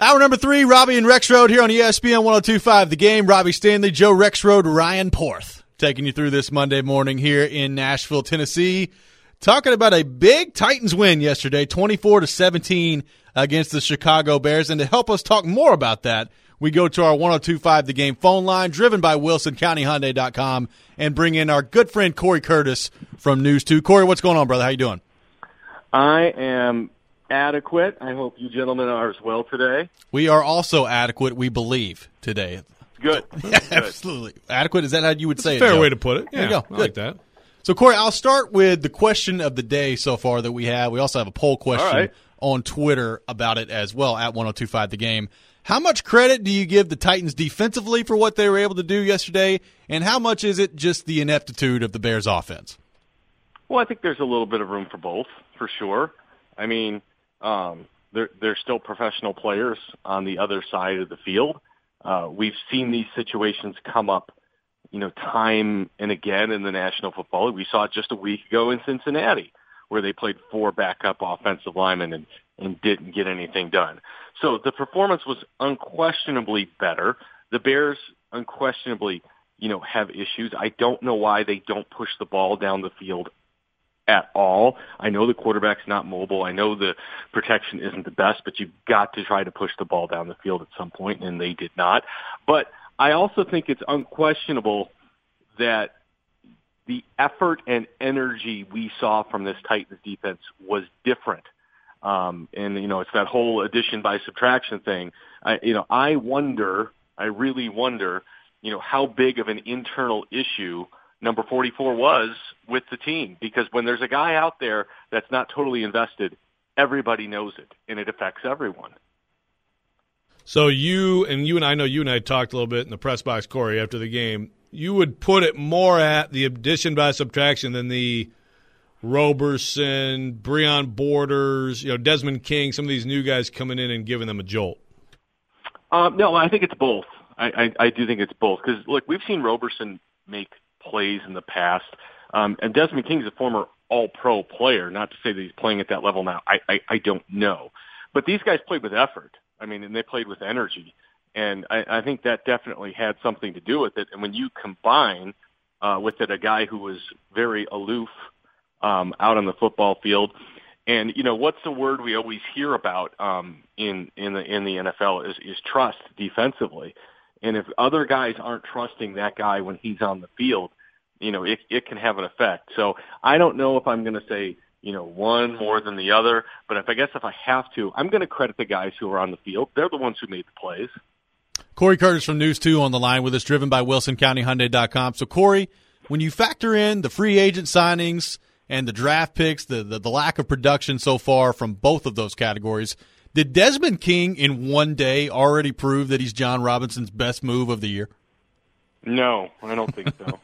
Hour number 3, Robbie and Rexroad here on ESPN 102.5 The Game. Robbie Stanley, Joe Rexroad, Ryan Porth taking you through this Monday morning here in Nashville, Tennessee. Talking about a big Titans win yesterday, 24-17 against the Chicago Bears. And to help us talk more about that, we go to our 102.5 The Game phone line, driven by WilsonCountyHyundai.com, and bring in our good friend Corey Curtis from News 2. Corey, what's going on, brother? How you doing? I am adequate. I hope you gentlemen are as well today. We are also adequate, we believe, today. Good. Yeah, absolutely. Adequate, is that how you would say it, Fair Joe? way to put it. Yeah, there you go. I Good. like that. So, Corey, I'll start with the question of the day so far that we have. We also have a poll question on Twitter about it as well, at 102.5 The Game. How much credit do you give the Titans defensively for what they were able to do yesterday, and how much is it just the ineptitude of the Bears' offense? Well, I think there's a little bit of room for both, for sure. I mean, they're still professional players on the other side of the field. We've seen these situations come up, time and again in the National Football League. We saw it just a week ago in Cincinnati, where they played 4 backup offensive linemen and didn't get anything done. So the performance was unquestionably better. The Bears unquestionably, have issues. I don't know why they don't push the ball down the field at all. I know the quarterback's not mobile. I know the protection isn't the best, but you've got to try to push the ball down the field at some point, and they did not. But I also think it's unquestionable that the effort and energy we saw from this Titans defense was different. And, it's that whole addition by subtraction thing. I really wonder, how big of an internal issue number 44 was with the team, because when there's a guy out there that's not totally invested, everybody knows it, and it affects everyone. So you and I know you and I talked a little bit in the press box, Corey, after the game. You would put it more at the addition by subtraction than the Roberson, Breon Borders, Desmond King, some of these new guys coming in and giving them a jolt. No, I think it's both. I do think it's both, because, look, we've seen Roberson make plays in the past. And Desmond King's a former all-pro player, not to say that he's playing at that level now. I don't know. But these guys played with effort. And they played with energy. And I think that definitely had something to do with it. And when you combine with it a guy who was very aloof out on the football field, and, what's the word we always hear about in the NFL is trust defensively. And if other guys aren't trusting that guy when he's on the field, it can have an effect. So I don't know if I'm going to say, one more than the other, but if I have to, I'm going to credit the guys who are on the field. They're the ones who made the plays. Corey Curtis from News 2 on the line with us, driven by WilsonCountyHyundai.com. So, Corey, when you factor in the free agent signings and the draft picks, the lack of production so far from both of those categories, did Desmond King in one day already prove that he's John Robinson's best move of the year? No, I don't think so.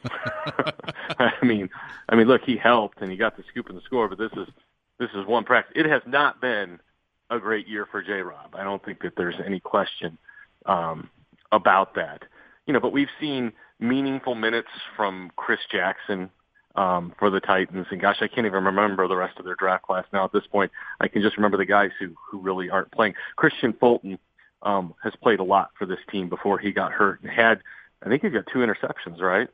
I mean, look, he helped and he got the scoop and the score, but this is one practice. It has not been a great year for J-Rob. I don't think that there's any question about that. But we've seen meaningful minutes from Chris Jackson for the Titans, and gosh, I can't even remember the rest of their draft class now at this point. I can just remember the guys who really aren't playing. Christian Fulton has played a lot for this team before he got hurt and I think he's got 2 interceptions, right?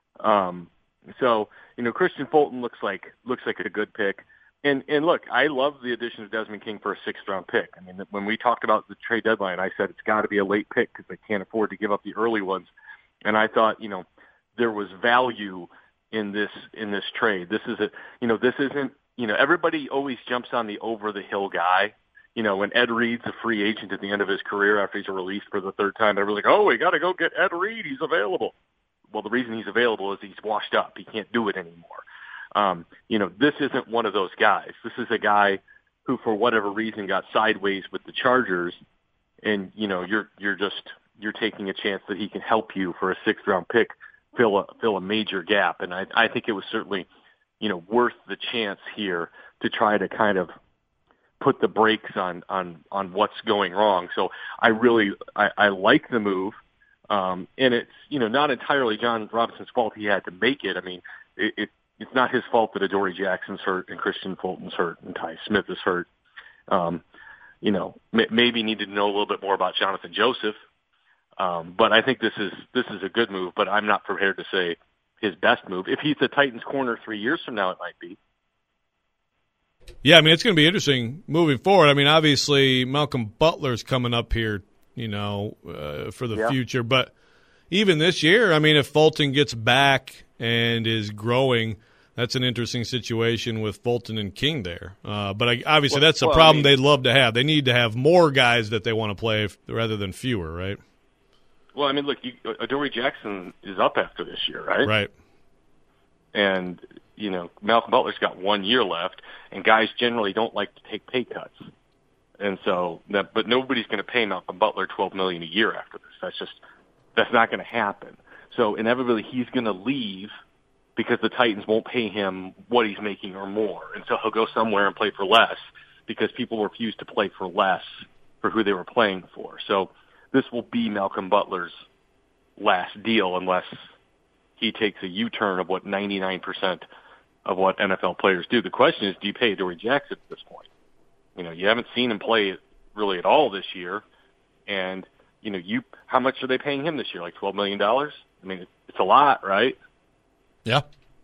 So, Christian Fulton looks like a good pick. And look, I love the addition of Desmond King for a 6th-round pick. When we talked about the trade deadline, I said it's got to be a late pick because they can't afford to give up the early ones. And I thought, there was value in this trade. This isn't, everybody always jumps on the over-the-hill guy. When Ed Reed's a free agent at the end of his career after he's released for the 3rd time, they're like, oh, we got to go get Ed Reed. He's available. Well, the reason he's available is he's washed up. He can't do it anymore. This isn't one of those guys. This is a guy who, for whatever reason, got sideways with the Chargers, and, you're taking a chance that he can help you for a 6th-round pick fill a major gap. And I think it was certainly, worth the chance here to try to kind of put the brakes on what's going wrong. So I like the move. And it's, not entirely John Robinson's fault he had to make it. It's not his fault that Adoree Jackson's hurt and Christian Fulton's hurt and Ty Smith is hurt. maybe needed to know a little bit more about Jonathan Joseph. But I think this is a good move, but I'm not prepared to say his best move. If he's the Titans corner 3 years from now, it might be. Yeah, I mean, it's going to be interesting moving forward. I mean, obviously, Malcolm Butler's coming up here, for the future. But even this year, I mean, if Fulton gets back and is growing, that's an interesting situation with Fulton and King there. But obviously, that's a problem they'd love to have. They need to have more guys that they want to play rather than fewer, right? Well, I mean, look, Adoree Jackson is up after this year, right? Right. And, Malcolm Butler's got 1 year left, and guys generally don't like to take pay cuts. And so, but nobody's going to pay Malcolm Butler $12 million a year after this. That's not going to happen. So inevitably, he's going to leave because the Titans won't pay him what he's making or more. And so he'll go somewhere and play for less because people refuse to play for less for who they were playing for. So this will be Malcolm Butler's last deal unless he takes a U-turn of what 99% of what NFL players do. The question is, do you pay Adoree Jackson at this point? You haven't seen him play really at all this year. And, how much are they paying him this year? Like $12 million? I mean, it's a lot, right? Yeah.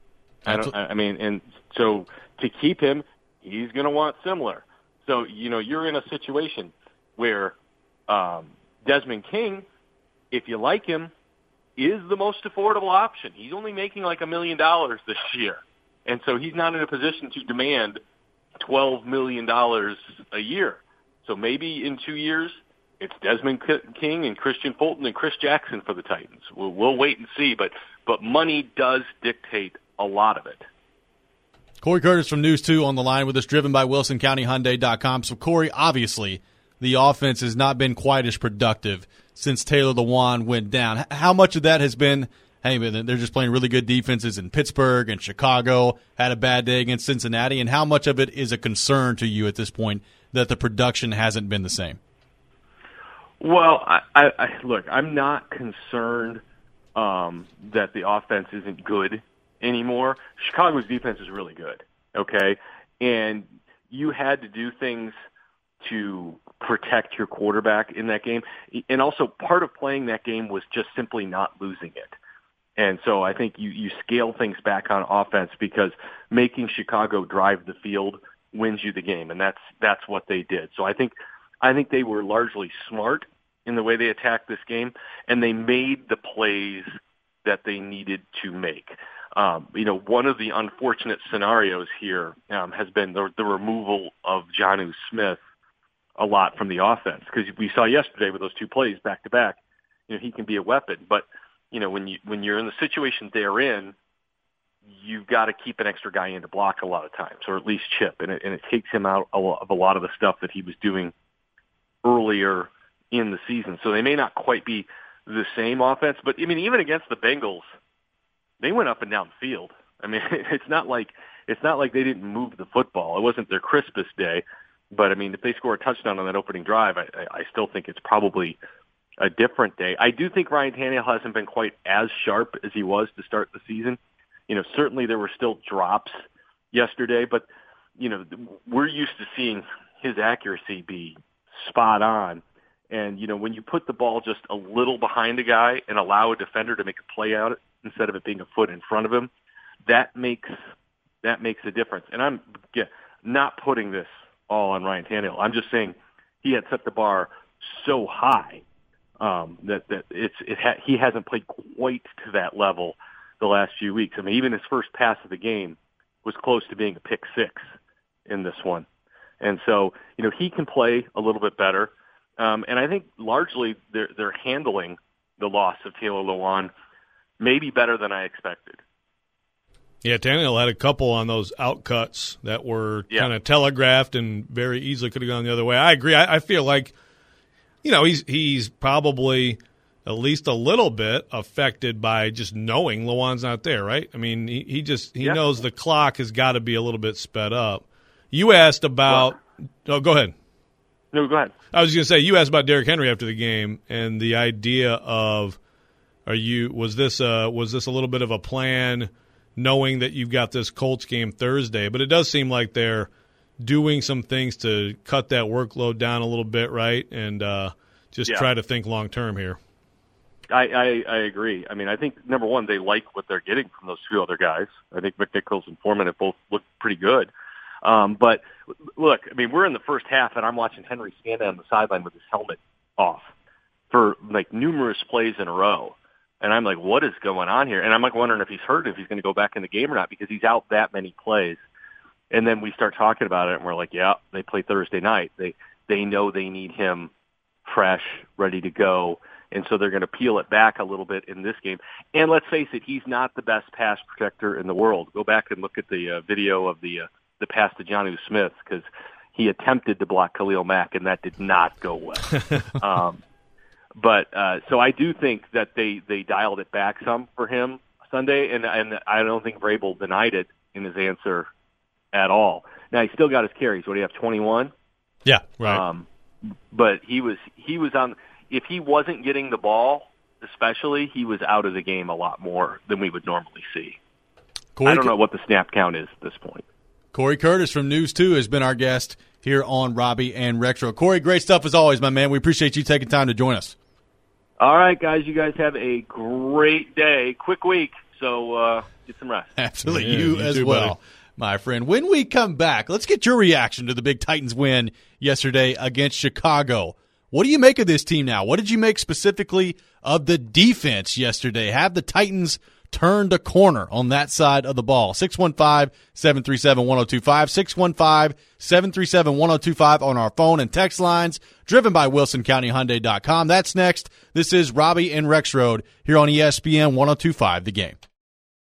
And so to keep him, he's going to want similar. So, you're in a situation where Desmond King, if you like him, is the most affordable option. He's only making like $1 million this year. And so he's not in a position to demand $12 million a year. So maybe in 2 years, it's Desmond King and Christian Fulton and Chris Jackson for the Titans. We'll wait and see, but money does dictate a lot of it. Corey Curtis from News 2 on the line with us, driven by WilsonCountyHyundai.com. So, Corey, obviously the offense has not been quite as productive since Taylor Lewan went down. How much of that has been, hey, they're just playing really good defenses in Pittsburgh and Chicago, had a bad day against Cincinnati, and how much of it is a concern to you at this point that the production hasn't been the same? Well, I look, I'm not concerned that the offense isn't good anymore. Chicago's defense is really good, okay? And you had to do things to protect your quarterback in that game. And also part of playing that game was just simply not losing it. And so I think you scale things back on offense because making Chicago drive the field wins you the game, and that's what they did. So I think they were largely smart in the way they attacked this game, and they made the plays that they needed to make. One of the unfortunate scenarios here has been the removal of Jonnu Smith a lot from the offense, because we saw yesterday with those two plays back to back, he can be a weapon. But when you're in the situation they're in, you've got to keep an extra guy in to block a lot of times, or at least chip, and it takes him out of a lot of the stuff that he was doing earlier in the season. So they may not quite be the same offense, but I mean, even against the Bengals, they went up and down the field. I mean, it's not like they didn't move the football. It wasn't their crispest day, but I mean, if they score a touchdown on that opening drive, I still think it's probably a different day. I do think Ryan Tannehill hasn't been quite as sharp as he was to start the season. Certainly there were still drops yesterday, but we're used to seeing his accuracy be spot on. And, when you put the ball just a little behind a guy and allow a defender to make a play out instead of it being a foot in front of him, that makes a difference. And I'm not putting this all on Ryan Tannehill. I'm just saying he had set the bar so high that he hasn't played quite to that level the last few weeks. I mean, even his first pass of the game was close to being a pick six in this one. And so, he can play a little bit better. And I think largely they're handling the loss of Taylor Lewan maybe better than I expected. Yeah, Tannehill had a couple on those outcuts that were kind of telegraphed and very easily could have gone the other way. I agree. I feel like, he's probably at least a little bit affected by just knowing Lewan's not there, right? I mean, he knows the clock has got to be a little bit sped up. You asked about go ahead. No, go ahead. I was going to say, you asked about Derrick Henry after the game and the idea of, was this a little bit of a plan, knowing that you've got this Colts game Thursday? But it does seem like they're doing some things to cut that workload down a little bit, right? And just try to think long term here. I agree. I mean, I think, number one, they like what they're getting from those two other guys. I think McNichols and Foreman have both looked pretty good. But, look, I mean, we're in the first half, and I'm watching Henry stand on the sideline with his helmet off for, like, numerous plays in a row. And I'm like, what is going on here? And I'm, like, wondering if he's hurt, if he's going to go back in the game or not, because he's out that many plays. And then we start talking about it, and we're like, yeah, they play Thursday night. They know they need him fresh, ready to go. And so they're going to peel it back a little bit in this game. And let's face it, he's not the best pass protector in the world. Go back and look at the video of the pass to Jonnu Smith, because he attempted to block Khalil Mack, and that did not go well. So I do think that they dialed it back some for him Sunday, and I don't think Vrabel denied it in his answer at all. Now, he still got his carries. What do you have, 21? Yeah, right. But he was on – if he wasn't getting the ball, especially, he was out of the game a lot more than we would normally see. I don't know what the snap count is at this point. Corey Curtis from News 2 has been our guest here on Robbie and Rexroad. Corey, great stuff as always, my man. We appreciate you taking time to join us. All right, guys. You guys have a great day. Quick week, so get some rest. Absolutely. Yeah, you as too, well, buddy. my friend. When we come back, let's get your reaction to the big Titans win yesterday against Chicago. What do you make of this team now? What did you make specifically of the defense yesterday? Have the Titans turned a corner on that side of the ball? 615-737-1025, 615-737-1025 on our phone and text lines, driven by WilsonCountyHyundai.com. That's next. This is Robbie and Rexroad here on ESPN 102.5 The Game.